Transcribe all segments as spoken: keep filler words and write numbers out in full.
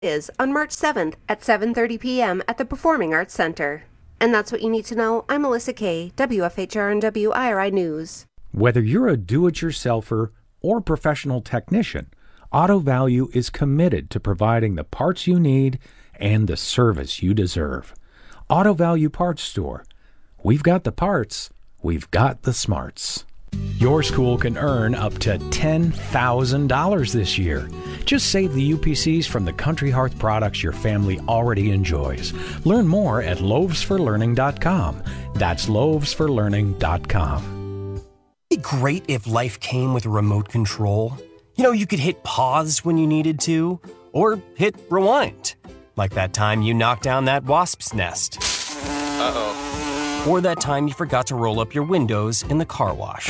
is on March seventh at seven thirty p.m. at the Performing Arts Center. And that's what you need to know. I'm Melissa Kay, W F H R and W I R I News. Whether you're a do-it-yourselfer or professional technician, Auto Value is committed to providing the parts you need and the service you deserve. Auto Value Parts Store. We've got the parts. We've got the smarts. Your school can earn up to ten thousand dollars this year. Just save the U P Cs from the Country Hearth products your family already enjoys. Learn more at loaves for learning dot com. That's loaves for learning dot com. It'd be great if life came with a remote control. You know, you could hit pause when you needed to, or hit rewind. Like that time you knocked down that wasp's nest. Uh-oh. Or that time you forgot to roll up your windows in the car wash.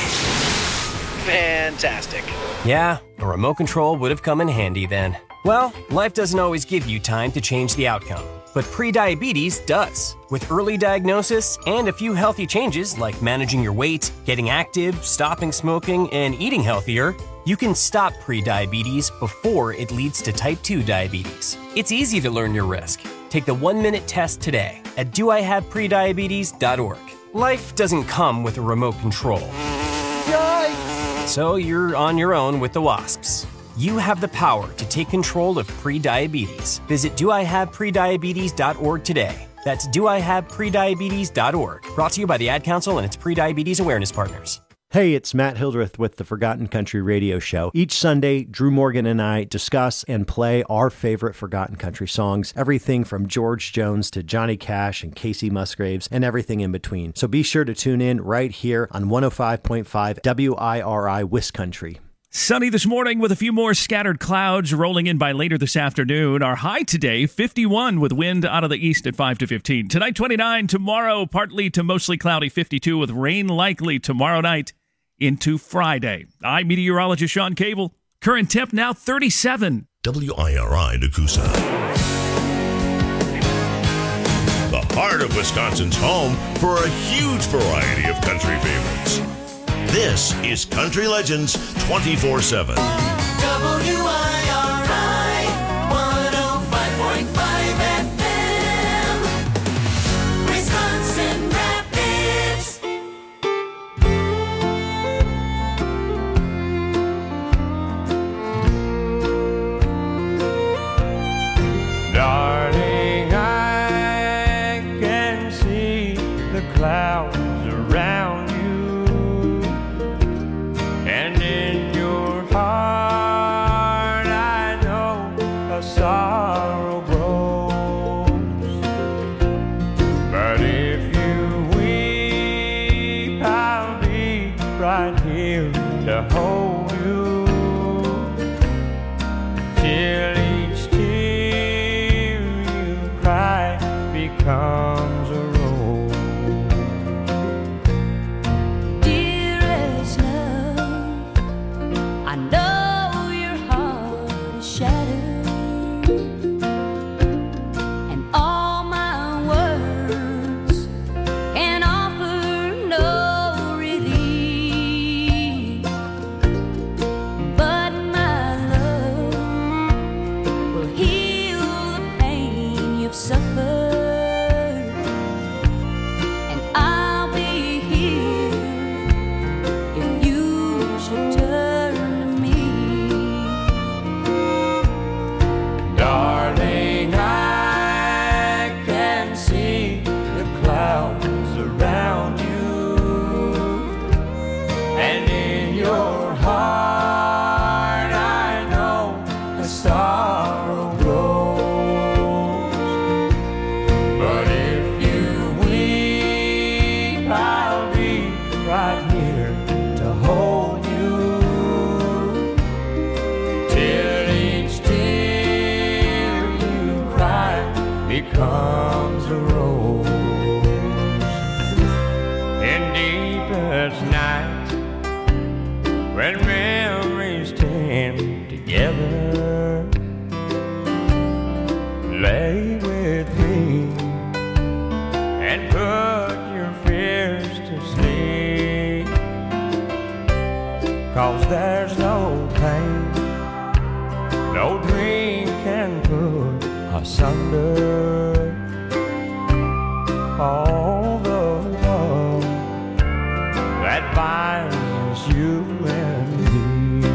Fantastic. Yeah, a remote control would have come in handy then. Well, life doesn't always give you time to change the outcome, but prediabetes does. With early diagnosis and a few healthy changes like managing your weight, getting active, stopping smoking, and eating healthier, you can stop prediabetes before it leads to type two diabetes. It's easy to learn your risk. Take the one-minute test today at do I have prediabetes dot org. Life doesn't come with a remote control. Yikes! So you're on your own with the wasps. You have the power to take control of prediabetes. Visit do I have prediabetes dot org today. That's do I have prediabetes dot org. Brought to you by the Ad Council and its Prediabetes Awareness Partners. Hey, it's Matt Hildreth with the Forgotten Country Radio Show. Each Sunday, Drew Morgan and I discuss and play our favorite Forgotten Country songs, everything from George Jones to Johnny Cash and Casey Musgraves and everything in between. So be sure to tune in right here on one oh five point five W I R I Wiscountry. Sunny this morning with a few more scattered clouds rolling in by later this afternoon. Our high today, fifty-one, with wind out of the east at five to fifteen. Tonight, twenty-nine. Tomorrow, partly to mostly cloudy, fifty-two, with rain likely tomorrow night into Friday. I'm meteorologist Sean Cable. Current temp now thirty-seven. W I R I Nakusa. The heart of Wisconsin's home for a huge variety of country favorites. This is Country Legends twenty-four seven. W I R I one oh five point five F M. Wisconsin Rapids. Darling, I can see the clouds around you. And in your heart, I know a sorrow grows. But if you weep, I'll be right here to hold you till each tear you cry becomes a rose. I know your heart is shattered, and all my words can offer no relief. But my love will heal the pain you've suffered, and I'll be here if you should turn. Darling, I can see the clouds around you, and in your heart I know a sorrow grows. But if you weep, I'll be right here to hold you till each tear becomes a rose. In deepest night, when memories stand together, lay with me and put your fears to sleep. 'Cause there's no pain no dream can put asunder. All the love that binds you and me.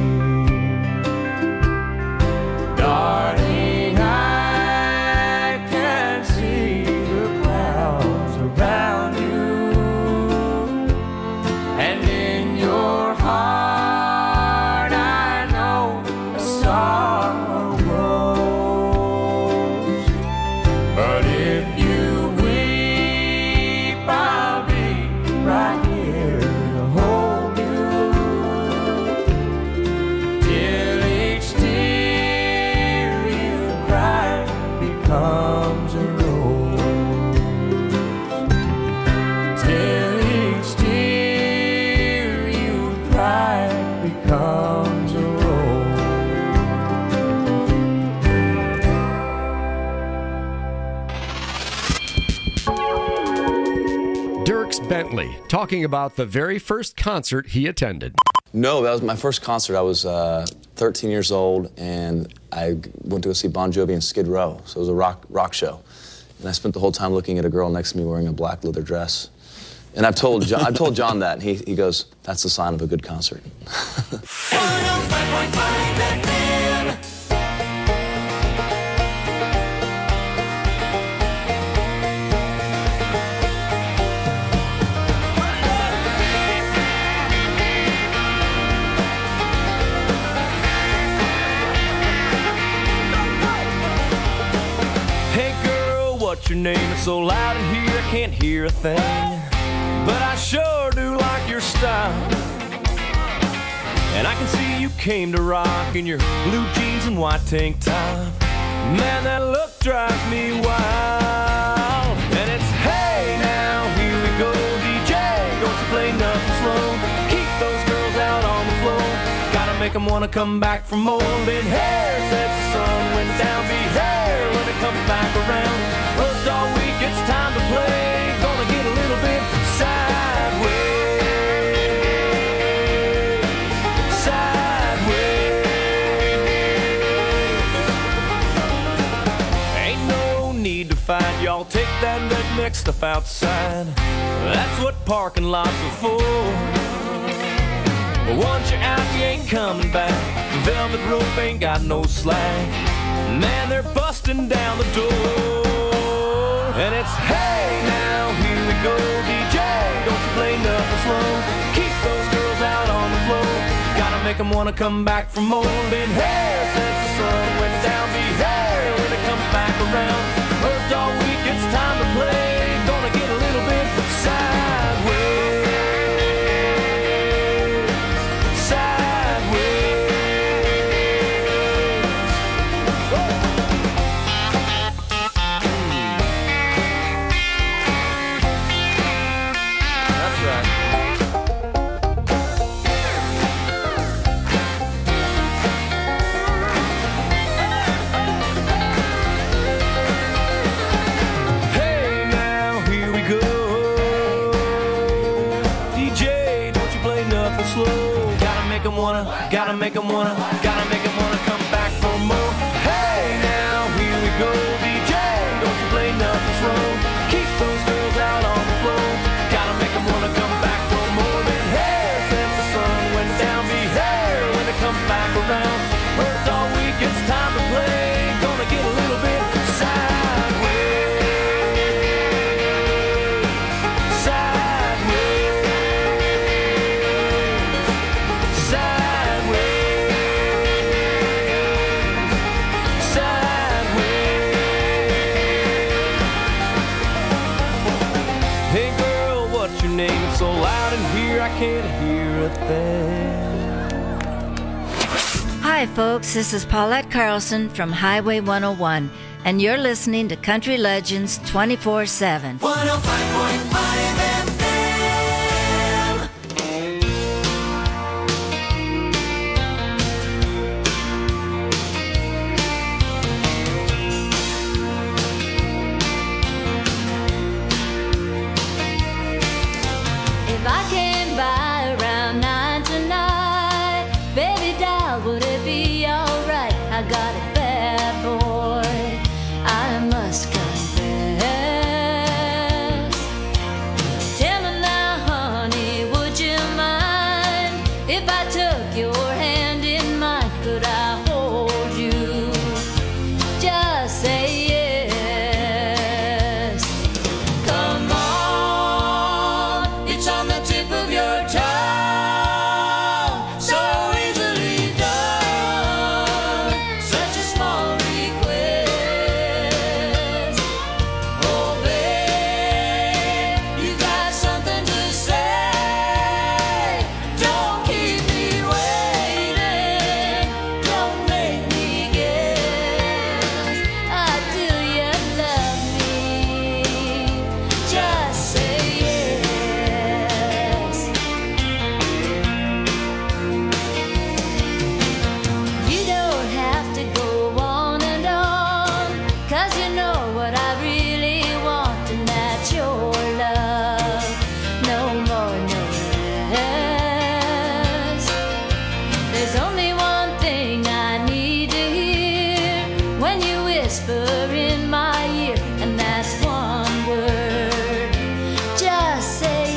Darling, I can see the clouds around you, and in your heart I know a sorrow grows. But if you weep, I'll be right here to hold you till each tear you cry becomes a rose. Till each tear you cry becomes a rose. Dierks Bentley talking about the very first concert he attended. No, that was my first concert. I was uh, thirteen years old, and I g- went to go see Bon Jovi in Skid Row. So it was a rock rock show, and I spent the whole time looking at a girl next to me wearing a black leather dress. And I've told John, I've told John that, and he, he goes, "That's the sign of a good concert." Hey girl, what's your name? It's so loud in here I can't hear a thing. But I sure do like your style. And I can see you came to rock in your blue jeans and white tank top. Man, that look drives me wild. And it's hey now, here we go, D J. Don't you play nothing slow. Keep those girls out on the floor. Gotta make them wanna come back for more. Been hair since the sun went down. Be hair when it comes back around. Worked all week, it's time to play. Gonna get a little bit sideways. Sideways. Ain't no need to fight, y'all. Take that redneck stuff outside. That's what parking lots are for. But once you're out, you ain't coming back. The velvet rope ain't got no slack. Man, they're busting down the door. And it's hey now, here we go, D J. Don't you play nothing slow. Keep those girls out on the floor. Gotta make them wanna come back for more. Been here since the sun went down. Be here when it comes back around. Worked all week, it's time to play. Gonna get a little bit sideways. Wanna, gotta make them wanna, gotta make them wanna come back for more. Hey now, here we go, D J. Don't you play nothing slow. Keep those girls out on the floor. Gotta make them wanna come back for more. Been here since the sun went down. Be here when it comes back around. Worked all week, it's time to play. Gonna get a little bit sideways. Sideways. So loud in here I can't hear a thing. Hi folks, this is Paulette Carlson from Highway one oh one, and you're listening to Country Legends twenty-four seven. one oh five point five F M. If I came by around nine tonight, baby doll, would it be alright? I got a bad boy. I whisper in my ear and ask one word. Just say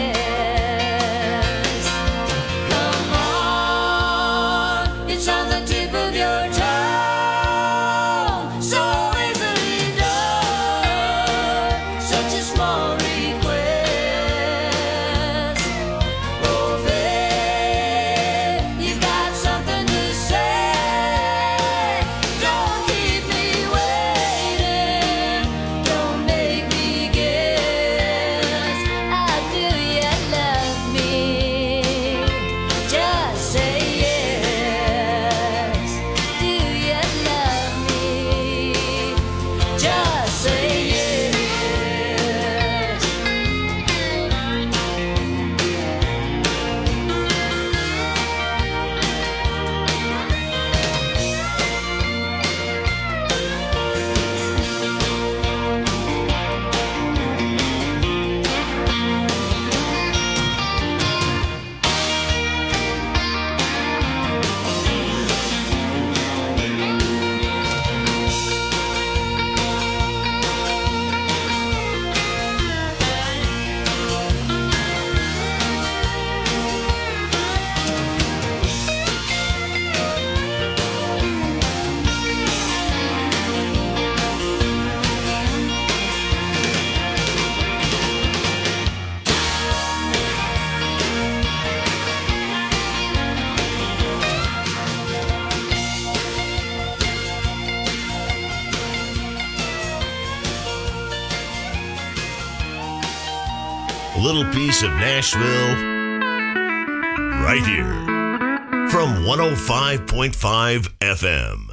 yes. Come on, it's on the tip of your tongue. So easily done. Such a small request. Oh, babe, you got something to say. Don't keep me waiting. Don't make me guess. How do you love me? Just say yes. Do you love me? Just say yes. A little piece of Nashville right here from one oh five point five F M.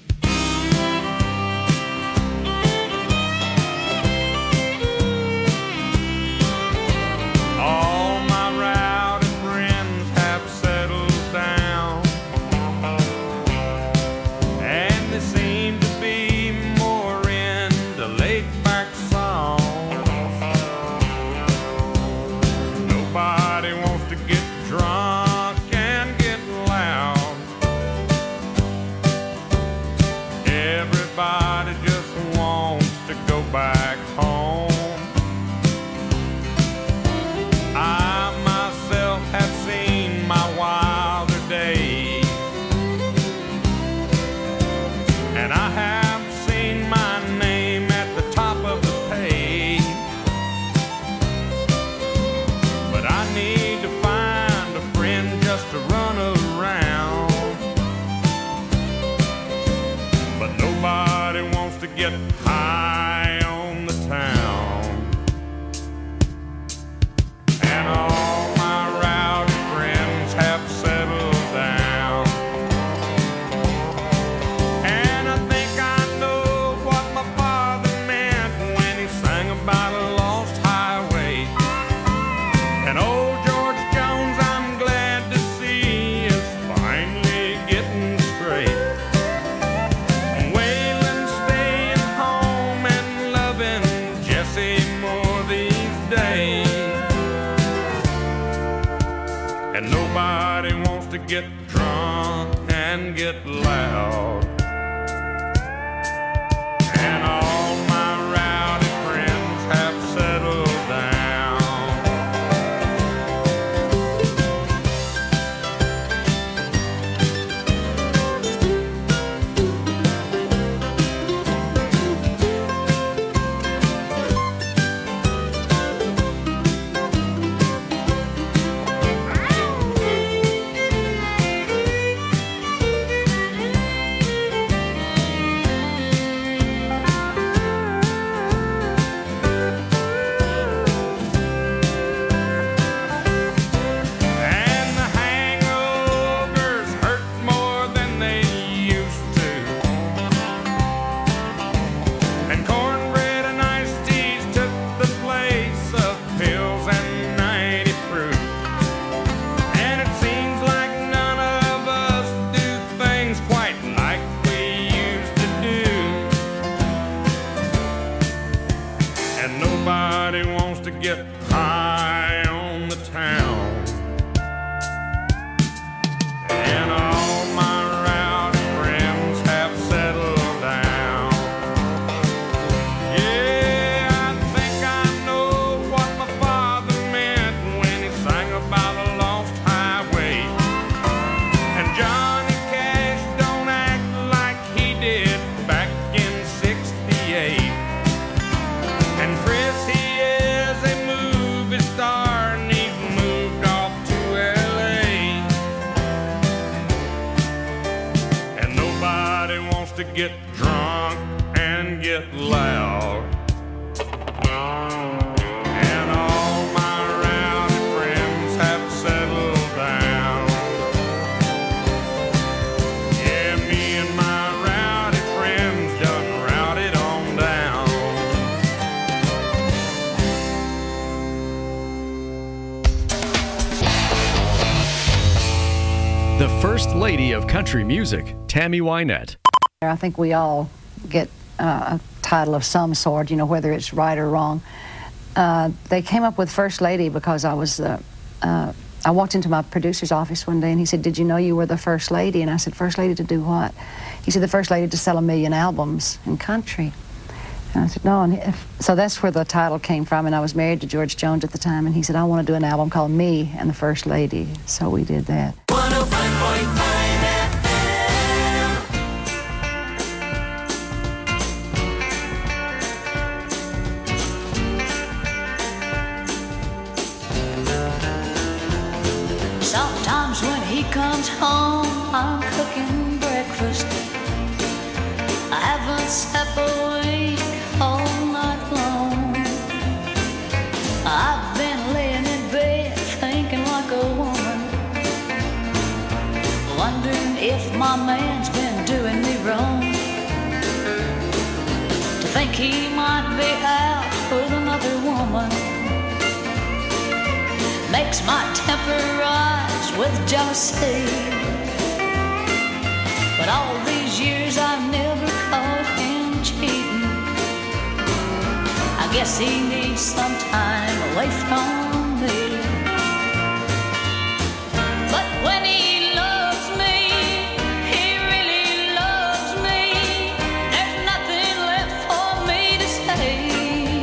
All my rowdy friends have settled down, and they seem to be more into laid-back songs. Nobody wants to get drunk and get loud. Everybody just wants to go back home. I myself have seen my wilder days, and I have seen my name at the top of the page. But I need to find a friend just to run around. But nobody wants to get high on the town. And all my rowdy friends have settled down. And I think I know what my father meant when he sang about a lost highway. And old George Jones, I'm glad to see, is finally getting straight. And Waylon's staying home and loving Jesse more these days. And nobody wants to get drunk and get loud. And all my rowdy friends have settled down. And the hangovers hurt more than they used to. And cornbread and iced teas took the place of pills and ninety proof. And it seems like none of us do things quite like we used to do. And nobody wants to get high on the town. And all my rowdy friends have settled down. get drunk and get loud. And all my rowdy friends have settled down. Yeah, me and my rowdy friends done routed on down. The First Lady of Country Music, Tammy Wynette. I think we all get uh, a title of some sort, you know, whether it's right or wrong. Uh, they came up with First Lady because I was, uh, uh, I walked into my producer's office one day and he said, "Did you know you were the First Lady?" And I said, "First Lady to do what?" He said, "The First Lady to sell a million albums in country." And I said, "No." And if, so that's where the title came from. And I was married to George Jones at the time, and he said, "I want to do an album called Me and the First Lady." So we did that. one oh five point five Sometimes when he comes home, I'm cooking breakfast. I haven't slept awake all night long. I've been laying in bed thinking like a woman, wondering if my man's been doing me wrong. To think he might be out with another woman makes my temper rise with jealousy. But all these years I've never caught him cheating. I guess he needs some time away from me. But when he loves me, he really loves me. There's nothing left for me to say.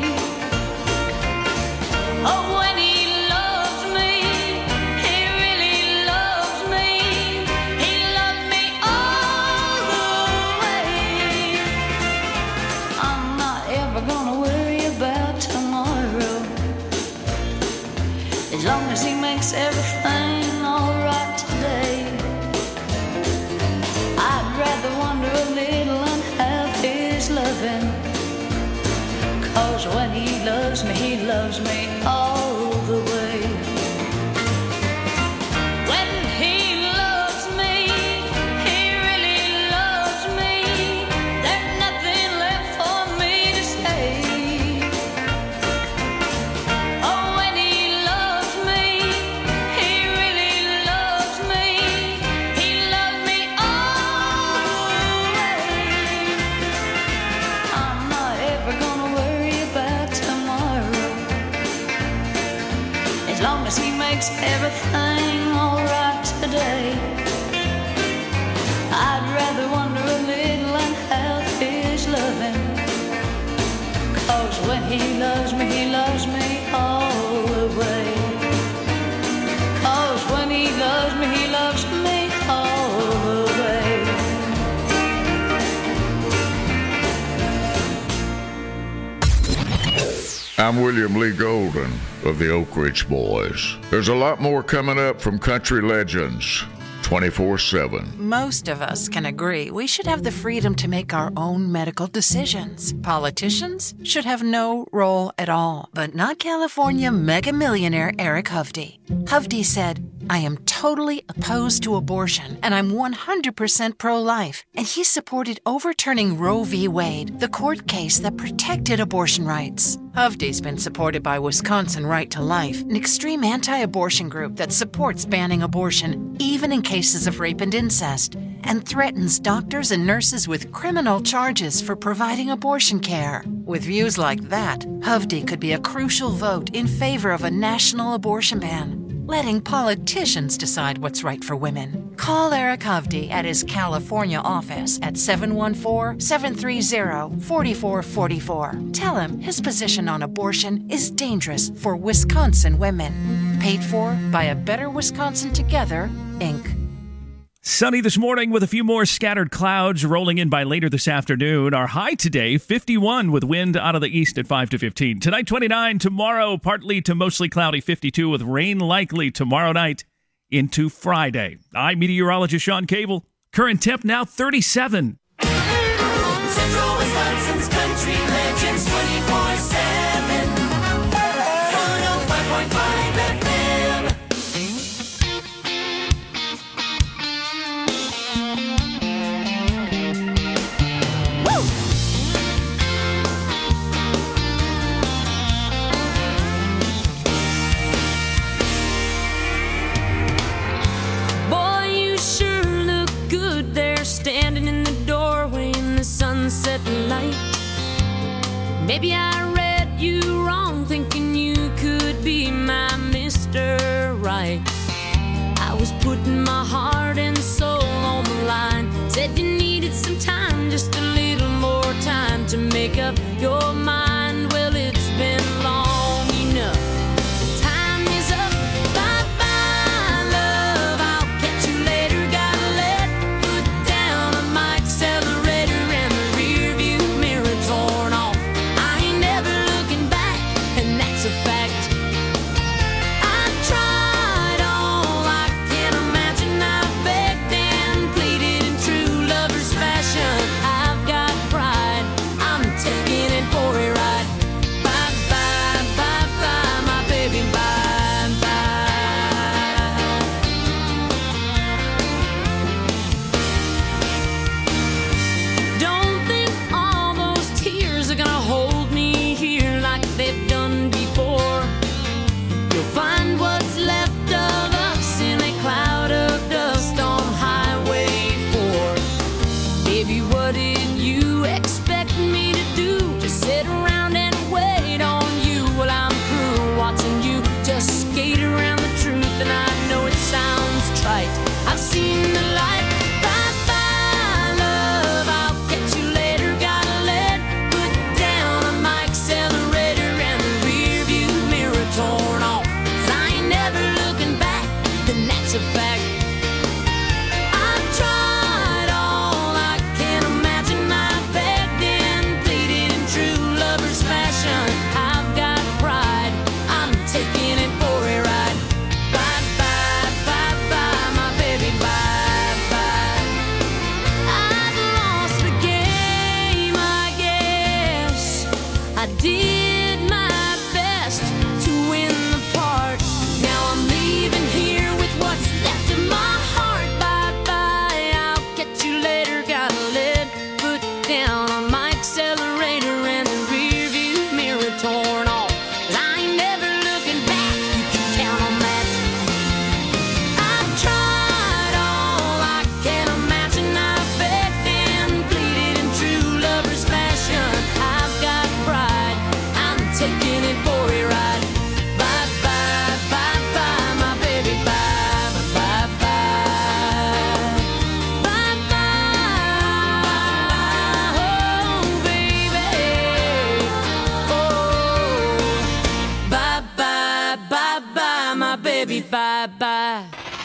Oh, when he as long as he makes everything alright today. I'd rather wonder a little and have his loving. Cause when he loves me, he loves me all the way. When he loves me, he really loves me. There's nothing left for me to say. As long as he makes everything alright today. I'd rather wonder a little and have his loving. Cause when he loves me, he loves me all the way. Cause when he loves me, he loves me all the way. I'm William Lee Golden of the Oak Ridge Boys. There's a lot more coming up from Country Legends twenty-four seven. Most of us can agree we should have the freedom to make our own medical decisions. Politicians should have no role at all, but not California mega millionaire Eric Hovde. Hovde said, "I am totally opposed to abortion, and I'm one hundred percent pro-life." And he supported overturning Roe v. Wade, the court case that protected abortion rights. Hovde's been supported by Wisconsin Right to Life, an extreme anti-abortion group that supports banning abortion, even in cases of rape and incest, and threatens doctors and nurses with criminal charges for providing abortion care. With views like that, Hovde could be a crucial vote in favor of a national abortion ban, letting politicians decide what's right for women. Call Eric Hovde at his California office at seven one four, seven three zero, four four four four. Tell him his position on abortion is dangerous for Wisconsin women. Paid for by A Better Wisconsin Together, Incorporated. Sunny this morning with a few more scattered clouds rolling in by later this afternoon. Our high today, fifty-one, with wind out of the east at five to fifteen. Tonight, twenty-nine. Tomorrow, partly to mostly cloudy, fifty-two, with rain likely tomorrow night into Friday. I'm meteorologist Sean Cable. Current temp now thirty-seven. Central Wisconsin's Country Legends twenty-four seven. one oh five point five F M. Boy, you sure look good there, standing in the doorway in the sunset light. Maybe I read you wrong, thinking you could be my Mister Right. I was putting my heart and soul on the line. Said you needed some time, just a little more time to make up your mind. Well, it's been long enough. The time is up. Bye-bye, love. I'll catch you later. Gotta let foot down on my accelerator and the rear view mirror torn off. I ain't never looking back, and that's a fact. I tried all I can imagine. I begged and pleaded in true lover's fashion. I've got pride. I'm taking it for a ride. Bye bye, bye bye, my baby, bye bye. Don't think all those tears are gonna hold me here like they've done before. You'll find what's left of us in a cloud of dust on Highway four. Baby, what did you expect me to do? Just sit around and wait on you while I'm through watching you just skate around the truth. And I know it sounds trite, I've seen the light. Bye bye, love, I'll catch you later. Gotta let foot down on my accelerator and the rear view mirror torn off. 'Cause I ain't never looking back, and that's a fact. I've tried all I can imagine. I begged and pleaded in true lover's fashion. I've got pride. I'm taking it for a ride. Bye bye, bye bye, my baby, bye bye. I've lost the game, I guess. I did my best to win the part. Now I'm leaving here with what's left of my heart. Bye bye, I'll catch you later. Gotta let foot down on my accelerator and the rear view mirror torn off. 'Cause I ain't never looking back, you can count on that. I've tried all I can imagine. I begged and pleaded in true lover's fashion. I've got pride. I'm taking it for a ride. Bye bye, bye bye, my baby, bye bye, bye bye, bye bye, oh baby, oh, bye bye, bye bye, my baby, bye bye.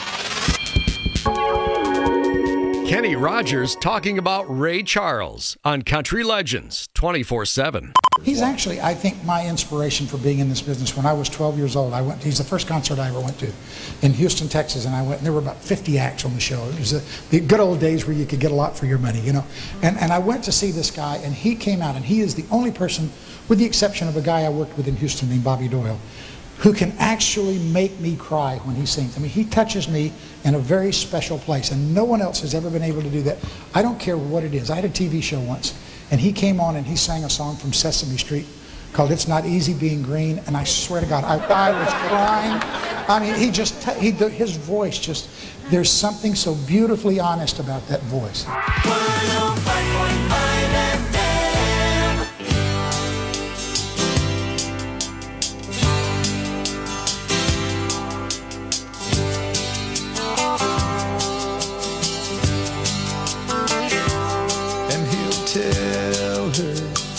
Kenny Rogers talking about Ray Charles on Country Legends twenty-four seven. He's actually, I think, my inspiration for being in this business. When I was twelve years old, I went. He's the first concert I ever went to in Houston, Texas, and I went. And there were about fifty acts on the show. It was the, the good old days where you could get a lot for your money, you know. And and I went to see this guy, and he came out, and he is the only person, with the exception of a guy I worked with in Houston named Bobby Doyle, who can actually make me cry when he sings. I mean, he touches me in a very special place, and no one else has ever been able to do that. I don't care what it is. I had a T V show once, and he came on and he sang a song from Sesame Street called "It's Not Easy Being Green," and I swear to God, I, I was crying. I mean, he just, he, his voice just, there's something so beautifully honest about that voice. one oh five point five F M. And he'll tell her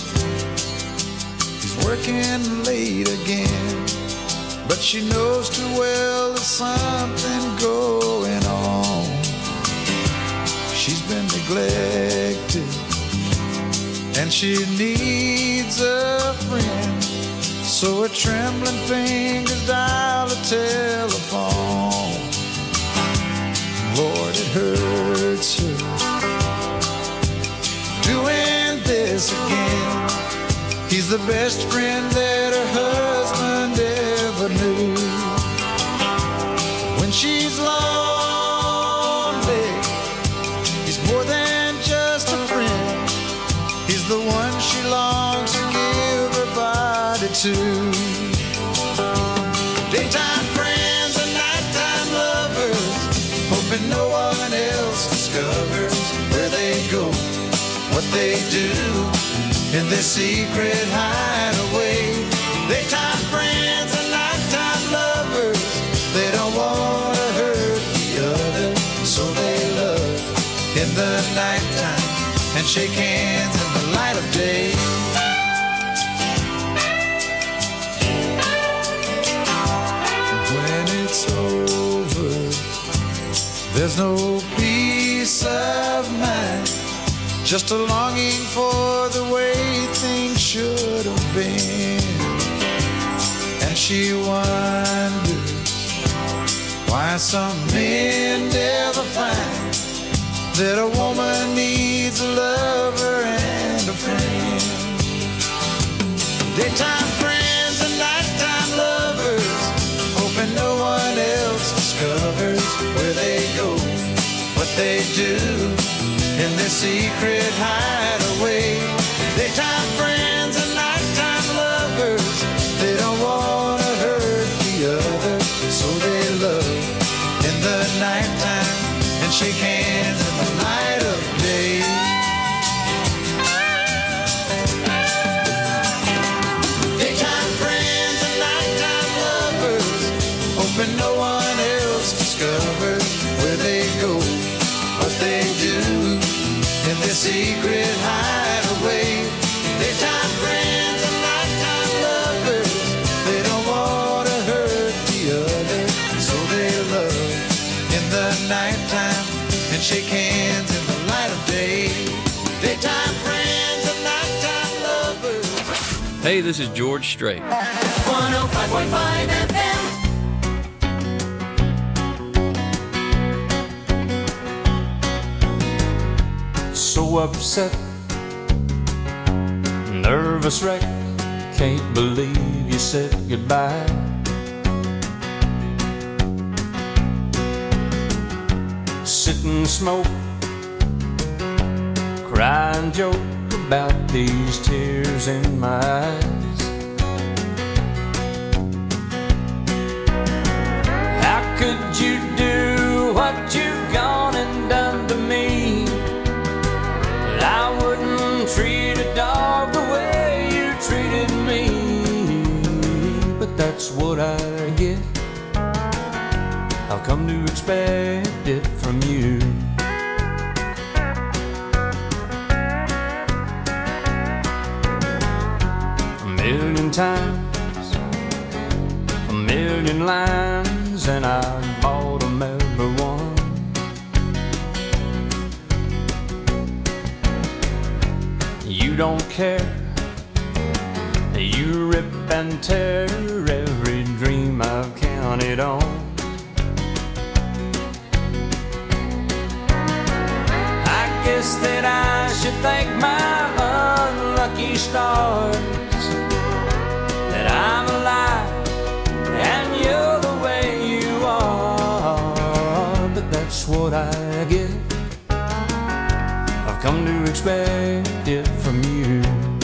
he's working late again, but she knows too well there's something going on. She's been neglected and she needs a friend, so her trembling fingers dial a telephone. Lord, it hurts her doing this kiss again. He's the best friend that her husband ever knew. When she's lonely, he's more than just a friend. He's the one she longs to give her body to. Daytime friends and nighttime lovers, hoping no one else discovers where they go, what they do in their secret hideaway. Daytime friends and nighttime lovers, they don't want to hurt the other, so they love in the nighttime and shake hands in the light of day. When it's over, there's no peace of mind, just a longing for the way things should have been. And she wonders why some men never find that a woman needs a lover and a friend. Daytime friends and nighttime lovers, hoping no one else discovers where they go, what they do in their secret hideaway. Daytime friends and nighttime lovers, they don't want to hurt the other, so they love in the nighttime and shake hands in the light of day. Daytime friends and nighttime lovers, hoping no one else discovers where they go, what they do in their secret hideaway. Daytime friends and nighttime lovers, they don't want to hurt the other, so they love in the nighttime and shake hands in the light of day. Daytime friends and nighttime lovers. Hey, this is George Strait. one oh five point five F M. So upset, nervous wreck, can't believe you said goodbye. Sit and smoke, cry and joke about these tears in my eyes. How could you do what you've gone and done to me? I wouldn't treat a dog the way you treated me, but that's what I get. I've come to expect it from you. A million times, a million lines, and I bought them every one. You don't care, you rip and tear every dream I've counted on. I guess that I should thank my unlucky stars that I'm alive and you're the way you are, but that's what I get. I've come to expect it from you.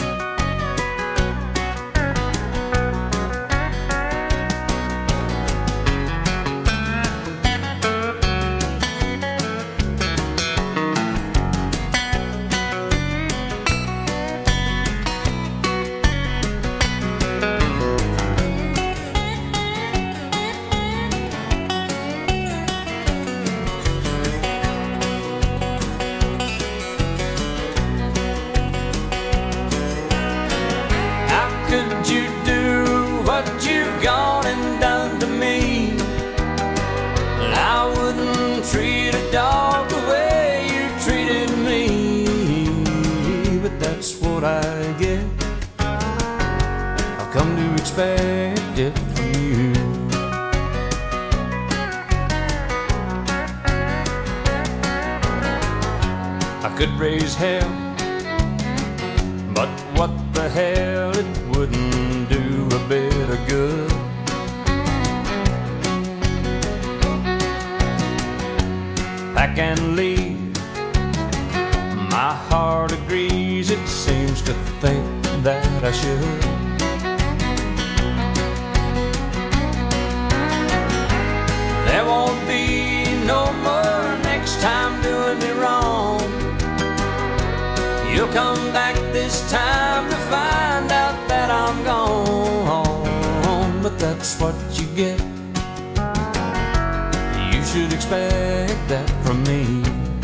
I get. I've come to expect it from you. I could raise hell, what the hell, it wouldn't do a bit of good. Pack and leave, my heart agrees, it seems to think that I should. There won't be no more next time doing me wrong. You'll come back this time to find out that I'm gone. But that's what you get. You should expect that from me.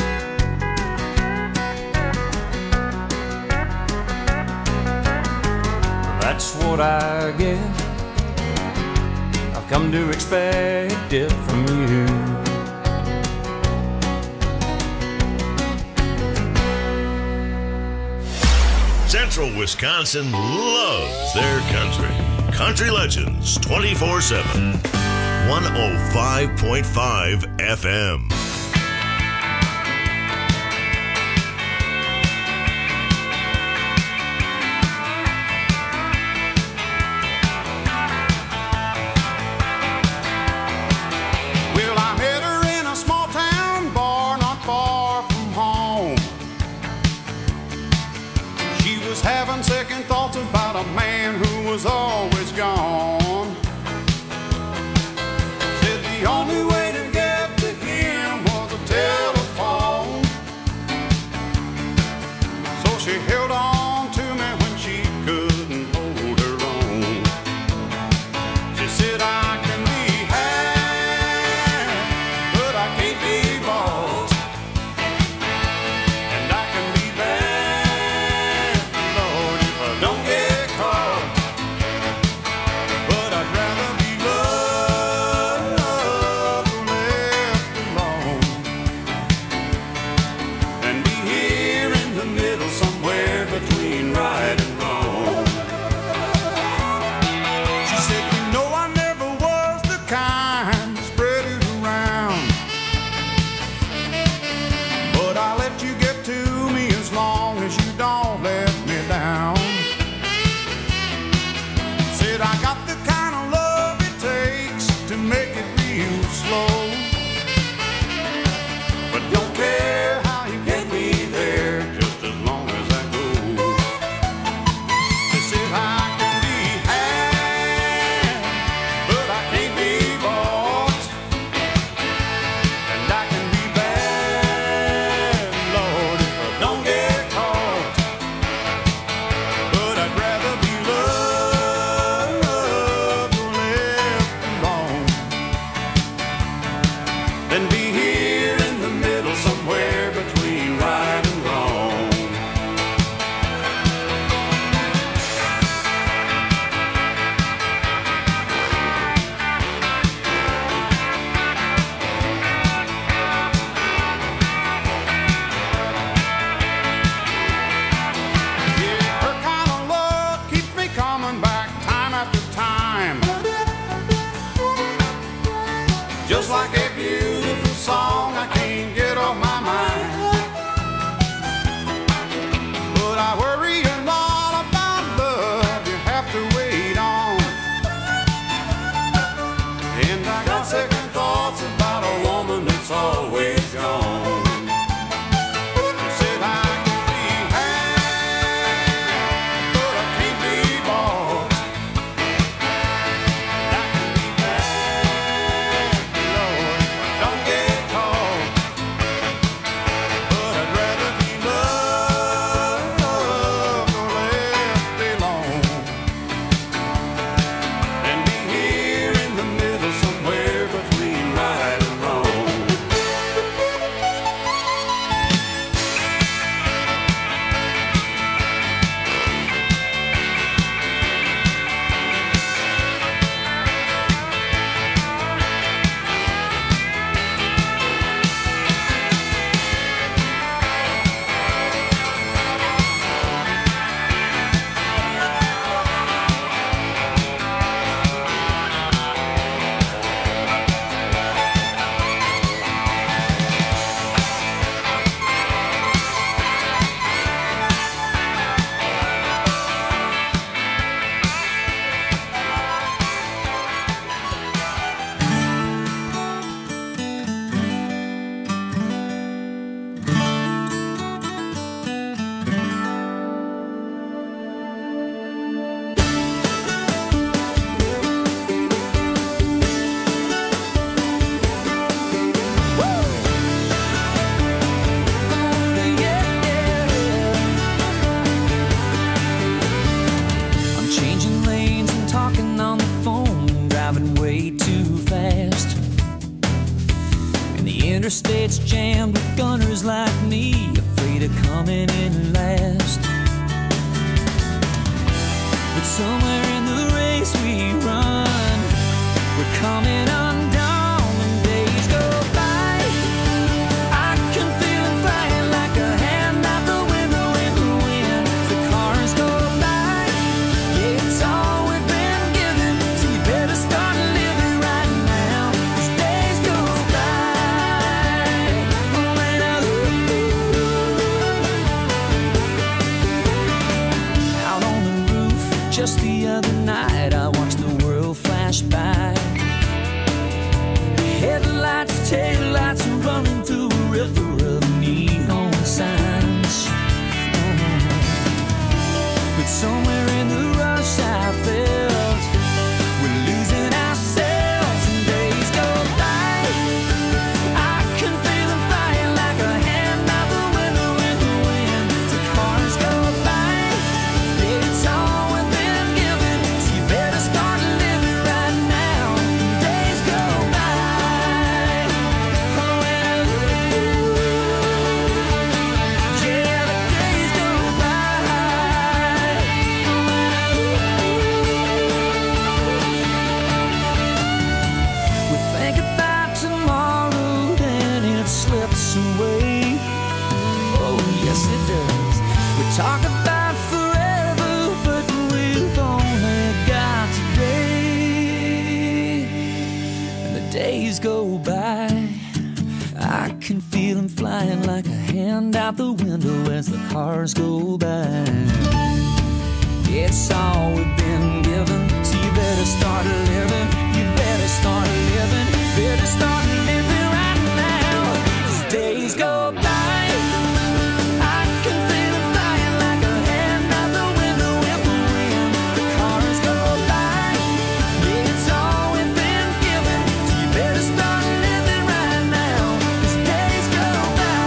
That's what I get. I've come to expect it from you. Central Wisconsin loves their country. Country Legends twenty-four seven. one oh five point five F M. Well, I met her in a small town bar not far from home. She was having second thoughts about a man who was always gone. Said the only way to get to him was a telephone. So she held on to me when she couldn't hold her own. She said, I can be had, but I can't be bought. And I can be bad, Lord, if I don't get caught. Interstates jammed with gunners like me, afraid of coming in last. But somewhere in the race we run, we're coming undone when days go by. I can feel it flying like a hand out the window in the wind. The cars go by, yeah, it's all we've been given, so you better start living right now, 'cause days go by. When I out on the roof just the other night, I watched the world flash by. Headlights, taillights running through a river of neon signs. Oh. But somewhere in the rush I felt we're losing ourselves and days go by. I can feel them flying like a hand out the window in the wind. The cars go by, yeah, it's all we've been given, so you better start living right now. Days go by. We think about tomorrow, then it slips away. Oh, yes, it does. We talk about forever, but we've only got today. And the days go by. I can feel them flying like a hand out the window as the cars go by. It's all we've been given, so you better start living. You better start living. Better start living right now, 'cause days go by. I can feel it flying like a hand out the window in the wind. The cars go by, yeah, it's all we've been given, so you better start living right now, 'cause days go by.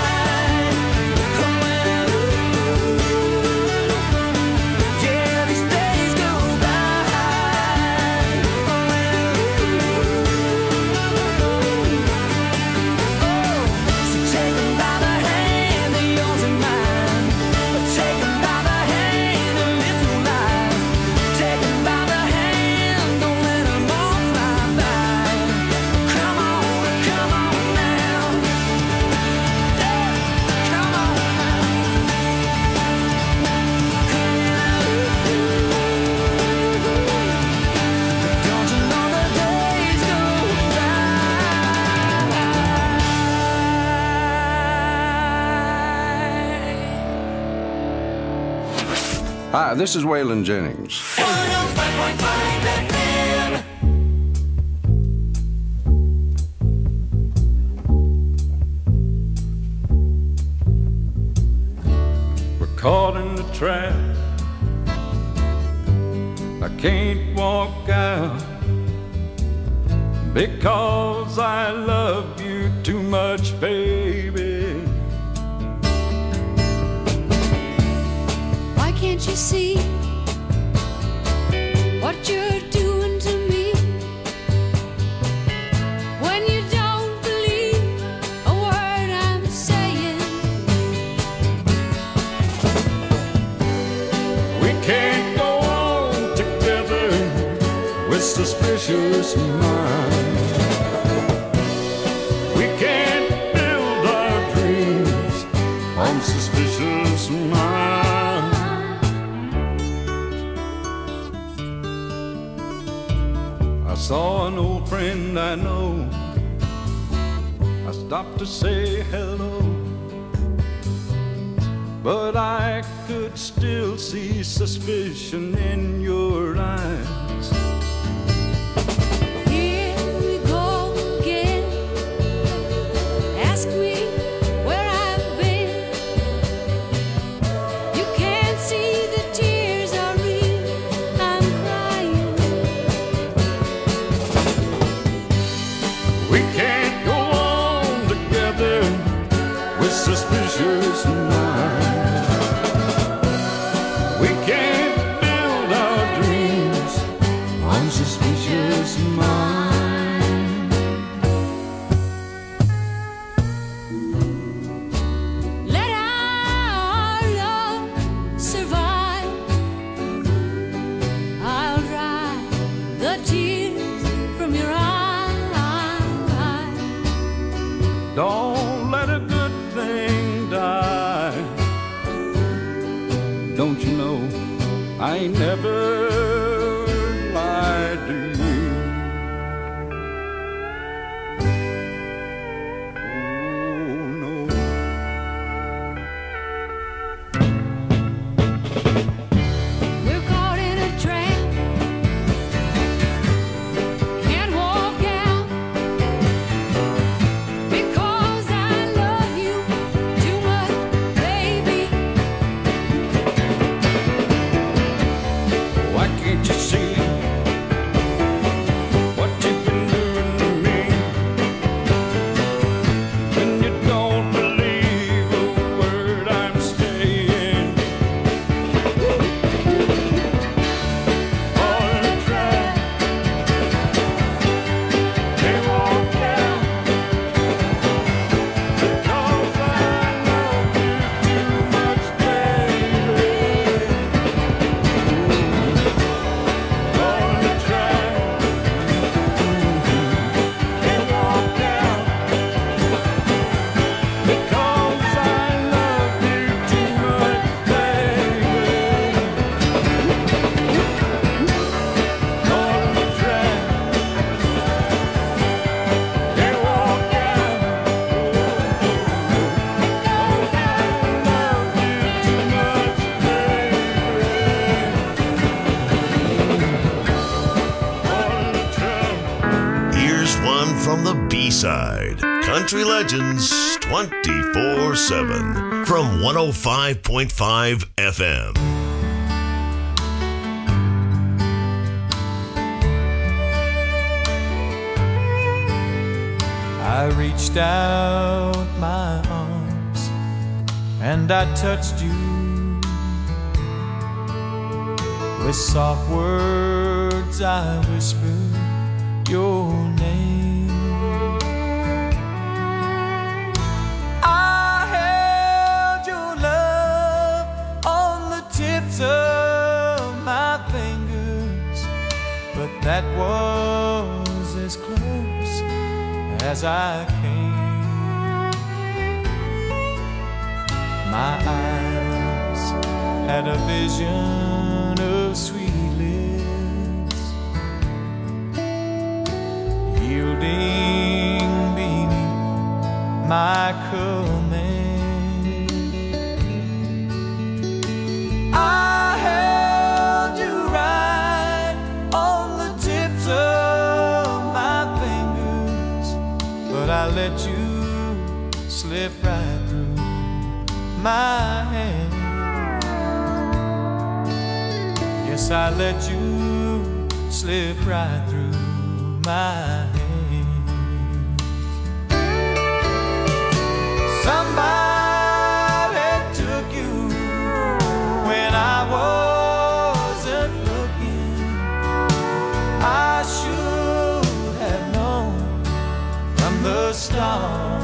Yeah, these days go by. So take 'em by the hand, they're yours and mine. Take 'em by the hand and live your life. Take 'em by the hand, don't let 'em all fly by. Come on, come on now. Come on now. Don't you know the days go Hi, this is Waylon Jennings. We're caught in the trap. I can't walk out because I love you too much, baby. Why can't you see what you're doing to me? When you don't believe a word I'm saying, We can't go on together with suspicious minds. We can't build our dreams on suspicious minds. I saw an old friend I know. I stopped to say hello, but I could still see suspicion in your eyes. here we go again. Ask me where I've been. You can't see the tears are real. I'm crying. We can't go on together with suspicious minds. We can't build our dreams I ain't never lied to you. We're caught in a trap. Can't walk out because I love you too much, baby. Why can't you see what you've been doing to me? When you don't believe a word I'm saying. On the track, they walk out because I love you too much, baby. On the track, they walk out because I love you too much, baby. On the track, they walk out Here's one from the B-side. Country Legends twenty-four seven from one oh five point five F M. I reached out my arms and I touched you with soft words. I whispered your name. I held your love on the tips of my fingers, but that was as close as I came. My eyes had a vision of sweet lips, yielding beneath my command. I held you right on the tips of my fingers, but I let you slip right through my hand. Yes, I let you slip right through my hand. Somebody took you when I wasn't looking. I should have known from the start.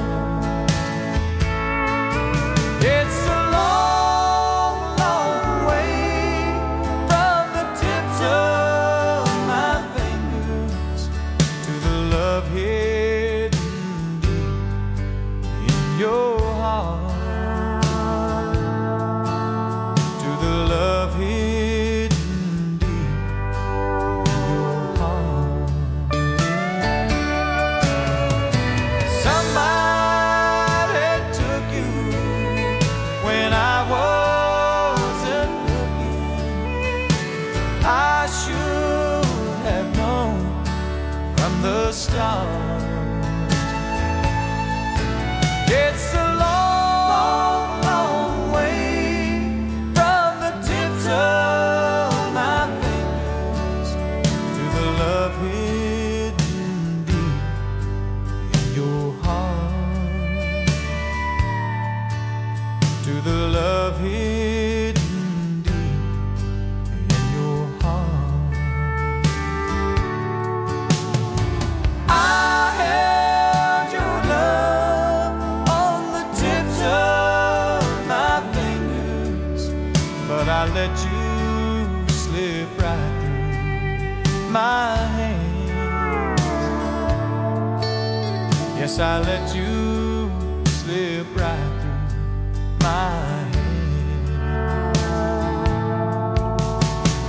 It's a long, long way from the tips of my fingers to the love hidden deep in your heart. To the love hidden deep in your heart. Somebody took you when I wasn't looking. I should have known from the start. It's a long, long way from the tips of my fingers to the love hidden deep in your heart. To the love hidden deep in your heart. I held your love on the tips of my fingers, but I let you slip right through my hands. Yes, I let you slip right through my hands.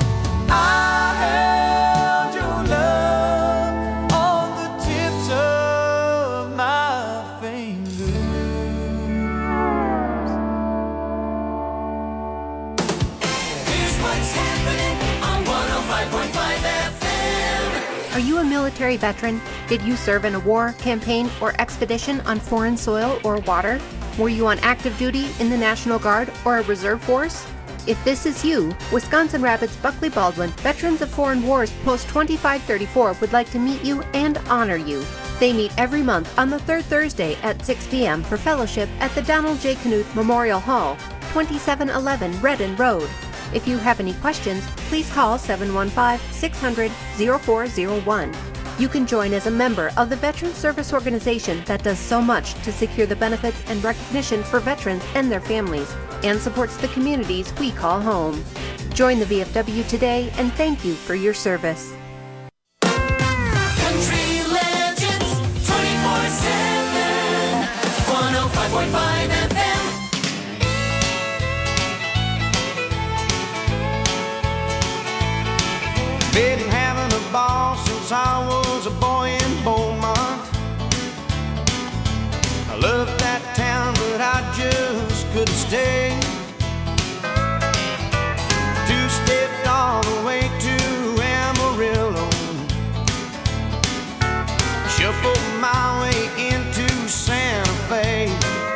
Are you a military veteran? Did you serve in a war, campaign, or expedition on foreign soil or water? Were you on active duty in the National Guard or a reserve force? If this is you, Wisconsin Rapids Buckley Baldwin Veterans of Foreign Wars Post twenty-five thirty-four would like to meet you and honor you. They meet every month on the third Thursday at six p.m. for fellowship at the Donald J. Knuth Memorial Hall, twenty-seven eleven Redden Road. If you have any questions, please call seven one five, six hundred, oh four oh one. You can join as a member of the Veterans Service Organization that does so much to secure the benefits and recognition for veterans and their families, and supports the communities we call home. Join the V F W today, and thank you for your service. Country Legends twenty-four seven, one oh five point five F M. Been having a ball since I was a boy in Beaumont. I loved that town, but I just couldn't stay. Two-stepped all the way to Amarillo, shuffled my way into Santa Fe.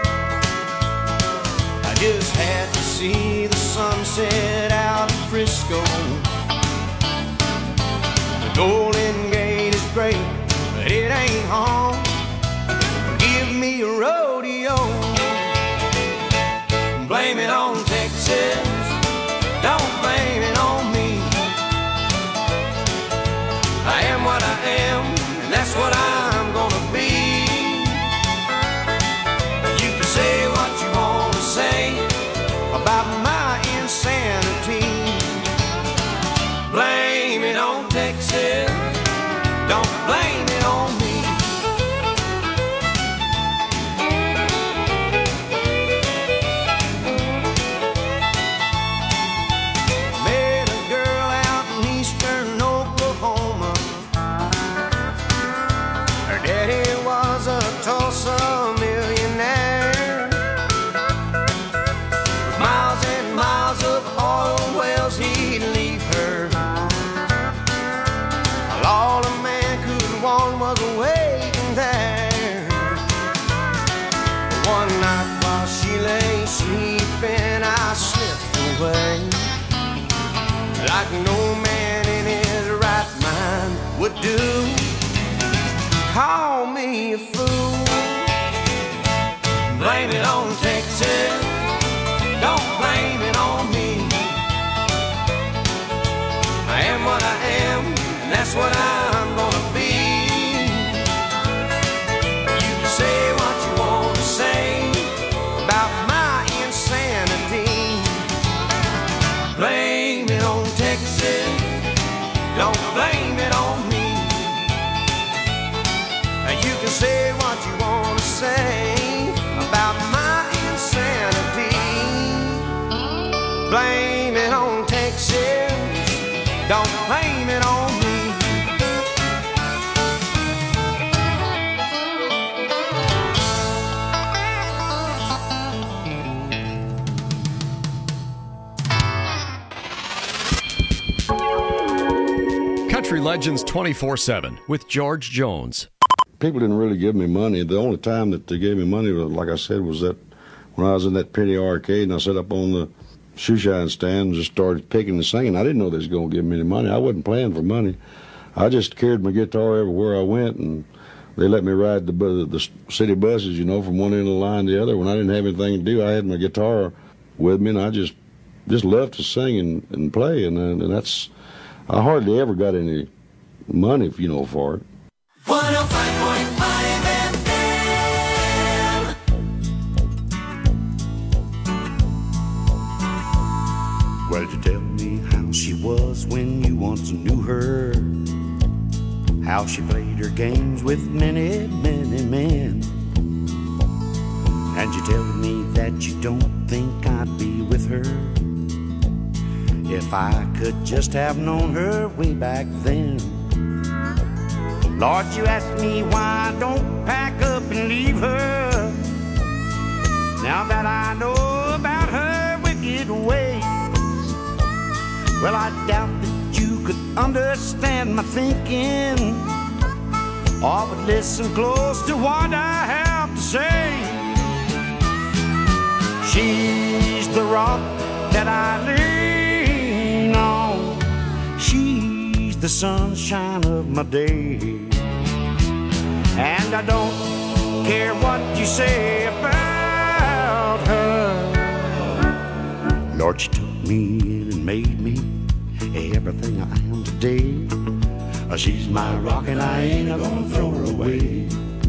I just had to see the sunset out of Frisco. Golden Gate is great, but it ain't home. Give me a rodeo. Blame it on Texas, don't blame it on me. I am what I am, and that's what I'm gonna be. You can say what you want to say about my insanity. Blame it on Texas, don't blame it on me. Met a girl out in eastern Oklahoma. Her daddy was a Tulsa millionaire. With miles and miles of oil wells he'd leave her. All a man could want was waiting there. One night while she lay sleeping, I slipped away, like no man in his right mind would do. Call me a fool, blame it on Texas, don't blame it on me. I am what I am, and that's what I'm gonna be. You can say what you want to say about my insanity. Blame it on Texas, don't blame it on me. You can say what you want to say about my insanity. Blame it on Texas, don't blame it on me. Country Legends twenty-four seven with George Jones. People didn't really give me money. The only time that they gave me money, was, like I said, was that when I was in that Penny Arcade and I sat up on the shoe shine stand and just started picking and singing. I didn't know they was going to give me any money. I wasn't playing for money. I just carried my guitar everywhere I went, and they let me ride the, the, the city buses, you know, from one end of the line to the other. When I didn't have anything to do, I had my guitar with me, and I just just loved to sing and, and play, and, and that's, I hardly ever got any money, you know, for it. one oh five point five F M. Well, you tell me how she was when you once knew her, how she played her games with many, many men. And you tell me that you don't think I'd be with her if I could just have known her way back then. Lord, you ask me why I don't pack up and leave her, now that I know about her wicked ways. Well, I doubt that you could understand my thinking, or would listen close to what I have to say. She's the rock that I lean on. She's the sunshine of my day. And I don't care what you say about her. Lord, she took me in and made me everything I am today. She's my rock and I ain't gonna throw her away.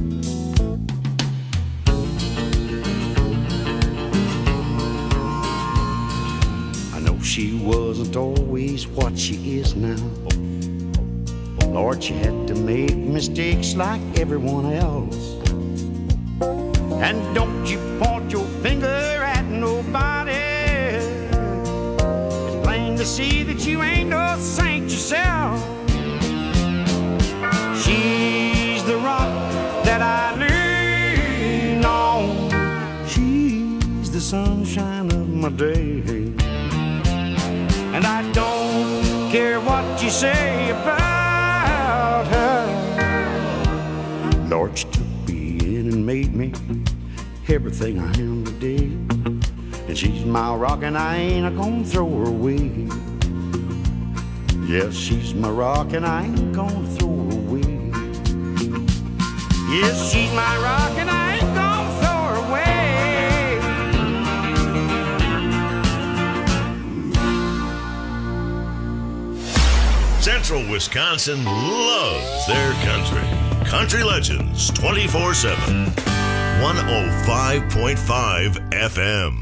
I know she wasn't always what she is now. Lord, she had to make mistakes like everyone else. And don't you point your finger at nobody. It's plain to see that you ain't no saint yourself. She's the rock that I lean on. She's the sunshine of my day. And I don't care what you say about her. Lord, she took me in and made me everything I am today. And she's my rock and I ain't gonna throw her away. Yes, she's my rock and I ain't gonna throw her away. Yes, she's my rock and I ain't gonna throw her away. Central Wisconsin loves their country. Country Legends twenty-four seven. one oh five point five F M.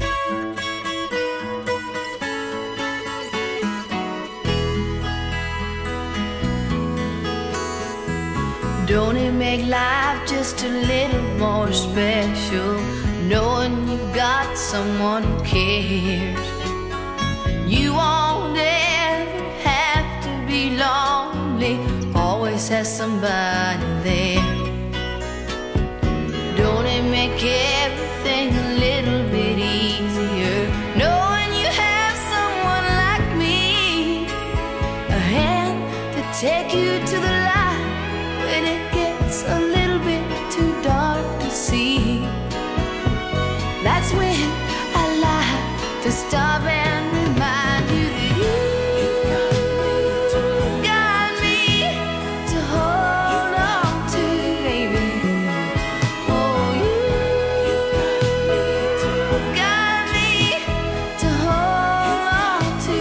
Don't it make life just a little more special, knowing you've got someone who cares? You won't ever have to be lonely, always has somebody there. Don't it make everything a little bit easier, knowing you have someone like me, a hand to take you to the light when it gets a little bit too dark to see. That's when I like to stop and remind you that you got me to hold on to, baby. Oh, you got me to hold on to.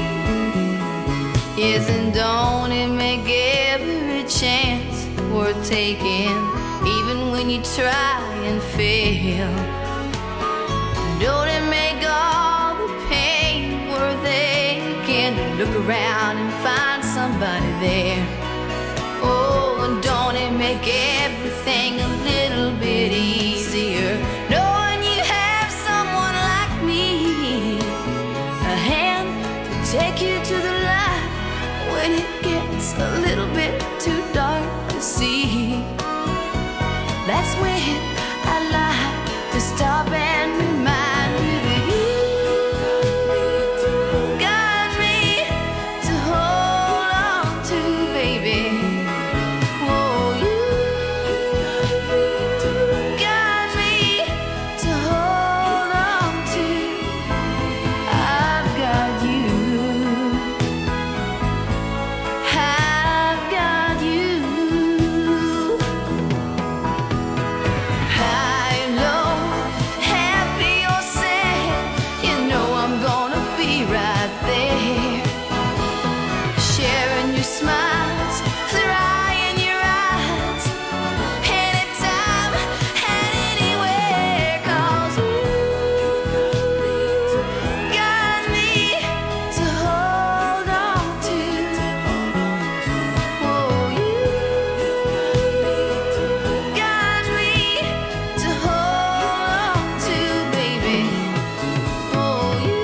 Yes, and don't it make every chance worth taking, even when you try and fail? Don't it make all the pain worth aching to look around and find somebody there? Oh, and don't it make everything a little bit easier, knowing you have someone like me, a hand to take you to the light when it gets a little bit too dark to see. That's when I like to stop and remind you that you got me to hold on to, baby. Oh, you got me to hold on to. I've got you. I've got you. High, low, happy or sad, you know I'm gonna be right there, sharing your smiles, drying your eyes, anytime and anywhere, 'cause you got me to hold on to. Oh, you got me to hold on to, baby. Oh, you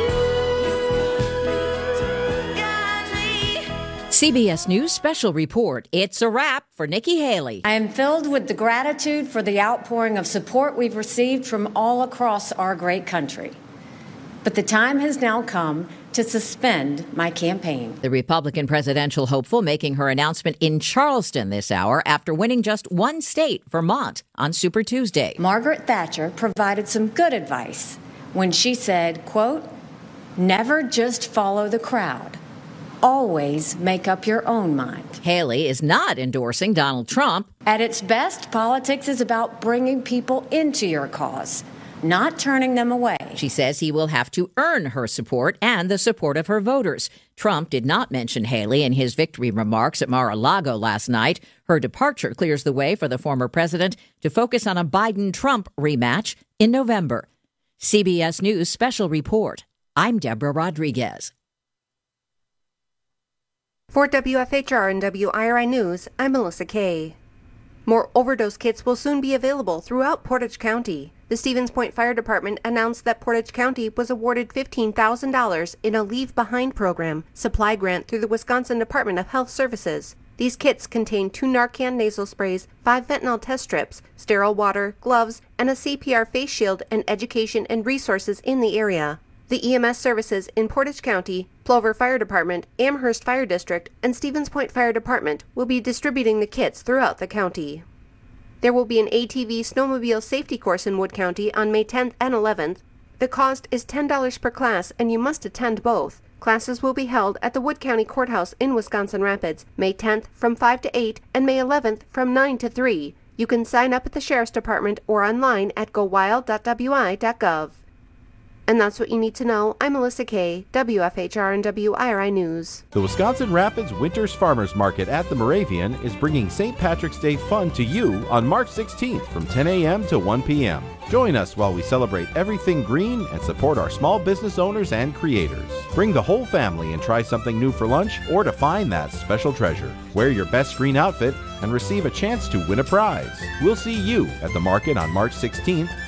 got me. C B S News Special Report. It's a wrap for Nikki Haley. I am filled with the gratitude for the outpouring of support we've received from all across our great country. But the time has now come to suspend my campaign. The Republican presidential hopeful making her announcement in Charleston this hour after winning just one state, Vermont, on Super Tuesday. Margaret Thatcher provided some good advice when she said, quote, "Never just follow the crowd. Always make up your own mind." Haley is not endorsing Donald Trump. At its best, politics is about bringing people into your cause, not turning them away. She says he will have to earn her support and the support of her voters. Trump did not mention Haley in his victory remarks at Mar-a-Lago last night. Her departure clears the way for the former president to focus on a Biden-Trump rematch in November. C B S News Special Report. I'm Deborah Rodriguez. For W F H R and W I R I News, I'm Melissa Kay. More overdose kits will soon be available throughout Portage County. The Stevens Point Fire Department announced that Portage County was awarded fifteen thousand dollars in a Leave Behind program supply grant through the Wisconsin Department of Health Services. These kits contain two Narcan nasal sprays, five fentanyl test strips, sterile water, gloves, and a C P R face shield and education and resources in the area. The E M S services in Portage County, Plover Fire Department, Amherst Fire District, and Stevens Point Fire Department will be distributing the kits throughout the county. There will be an A T V snowmobile safety course in Wood County on May tenth and eleventh. The cost is ten dollars per class, and you must attend both. Classes will be held at the Wood County Courthouse in Wisconsin Rapids, May tenth from five to eight and May eleventh from nine to three. You can sign up at the Sheriff's Department or online at go wild dot w i dot gov. And that's what you need to know. I'm Melissa Kay, W F H R and W I R I News. The Wisconsin Rapids Winter's Farmers Market at the Moravian is bringing Saint Patrick's Day fun to you on March sixteenth from ten a.m. to one p.m. Join us while we celebrate everything green and support our small business owners and creators. Bring the whole family and try something new for lunch or to find that special treasure. Wear your best green outfit and receive a chance to win a prize. We'll see you at the market on March sixteenth